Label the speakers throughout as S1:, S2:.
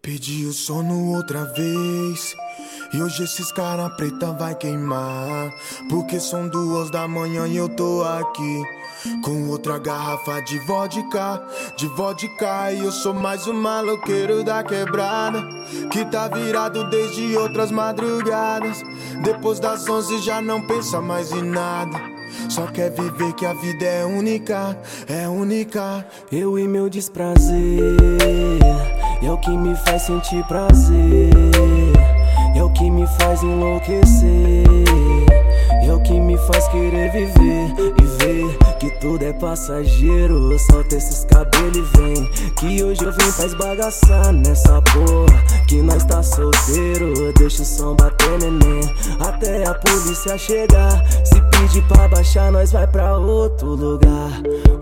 S1: Pedi o sono outra vez e hoje esses cara preta vai queimar, porque são 2 da manhã e eu tô aqui com outra garrafa de vodka, e eu sou mais um maloqueiro da quebrada, que tá virado desde outras madrugadas. Depois das 11 já não pensa mais em nada, só quer viver que a vida é única, é única.
S2: Eu e meu desprazer é o que me faz sentir prazer, é o que me faz enlouquecer, é o que me faz querer viver e ver que tudo é passageiro. Solta esses cabelos e vem, que hoje eu vim pra esbagaçar nessa porra, que nós tá solteiro. Deixa o som bater, neném, até a polícia chegar. Se pedir pra baixar, nós vai pra outro lugar.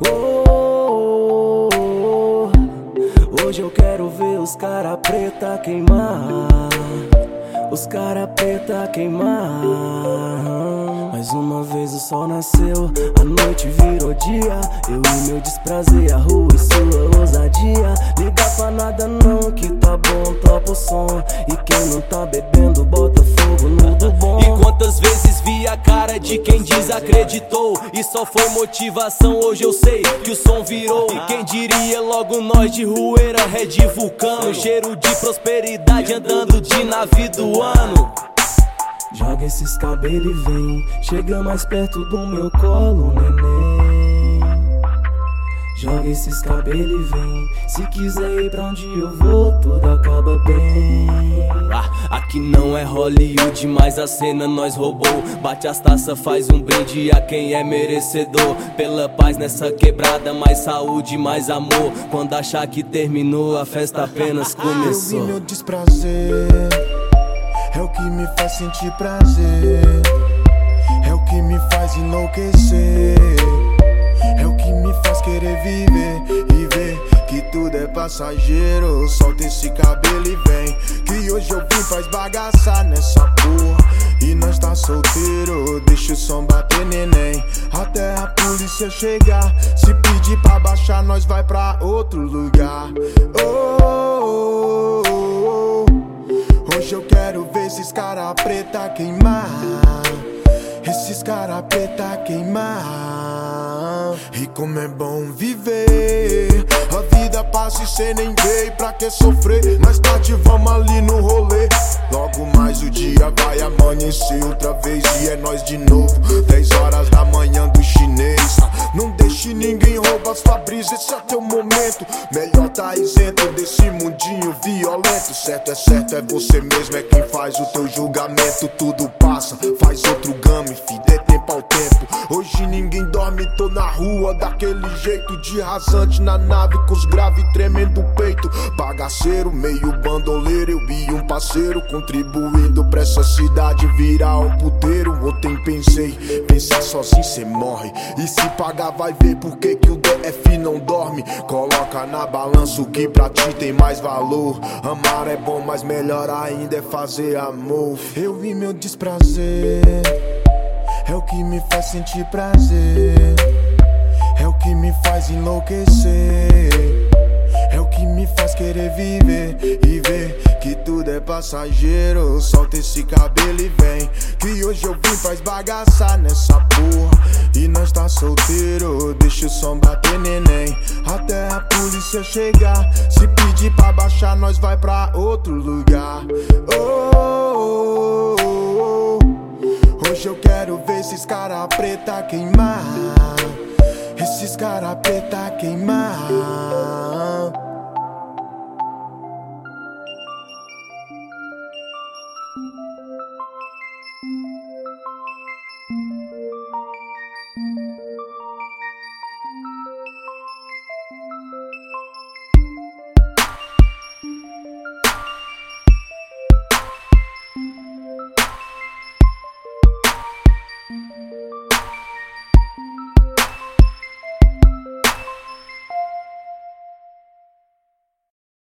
S2: Hoje eu quero ver os cara preta queimar, os cara preta queimar. Mais uma vez o sol nasceu, a noite virou dia. Eu e meu desprazer, a rua e sua ousadia. Liga pra nada não, que tá bom, topa o som. E quem não tá bebendo, bota fogo no do bom.
S3: E quantas vezes vi a cara de quem desacreditou e só foi motivação, hoje eu sei que o som virou. E quem diria logo nós de Rueira, Red Vulcano, cheiro de prosperidade andando de navio do ano.
S2: Joga esses cabelos e vem, chega mais perto do meu colo, neném. Joga esses cabelos e vem, se quiser ir pra onde eu vou, tudo acaba bem.
S3: Aqui não é Hollywood, mas a cena nós roubou. Bate as taças, faz um brinde a quem é merecedor. Pela paz nessa quebrada, mais saúde, mais amor. Quando achar que terminou, a festa apenas começou.
S1: Eu vi meu desprazer, é o que me faz sentir prazer, é o que me faz enlouquecer, é o que me faz querer viver e ver que tudo é passageiro. Solta esse cabelo e vem, que hoje eu vim pra esbagaçar nessa porra, e nós tá solteiro. Deixa o som bater, neném, até a polícia chegar. Se pedir pra baixar, nós vai pra outro lugar. Hoje eu quero ver esses cara preta queimar, esses cara preta queimar. E como é bom viver, a vida passa e cê nem vê. Pra que sofrer? Mais tarde vamos ali no rolê. Logo mais o dia vai amanhecer outra vez e é nós de novo. 10 horas da manhã do chinês. Não deixe ninguém roubar sua brisa, esse é teu momento. Melhor tá isento desse mundinho violento. Certo, é você mesmo, é quem faz o teu julgamento. Tudo passa, faz outro game, fi, dê tempo ao tempo. Hoje ninguém dorme, tô na rua daquele jeito, de rasante na nave, com os graves tremendo o peito. Bagaceiro, meio bandoleiro, eu e um parceiro, contribuindo pra essa cidade virar um puteiro. Ontem pensei, pensar sozinho cê morre, e se pagar vai ver por que o DF não dorme. Coloca na balança o que pra ti tem mais valor. Amar é bom, mas melhor ainda é fazer amor. Eu vi meu desprazer, é o que me faz sentir prazer, é o que me faz enlouquecer, é o que me faz querer viver e ver que tudo é passageiro. Solta esse cabelo e vem, que hoje eu vim pra esbagaçar nessa porra, e nós tá solteiro. Deixa o som bater, neném, até a polícia chegar. Se pedir pra baixar, nós vai pra outro lugar. Hoje eu quero ver esses cara preta queimar, esses cara preta queimar.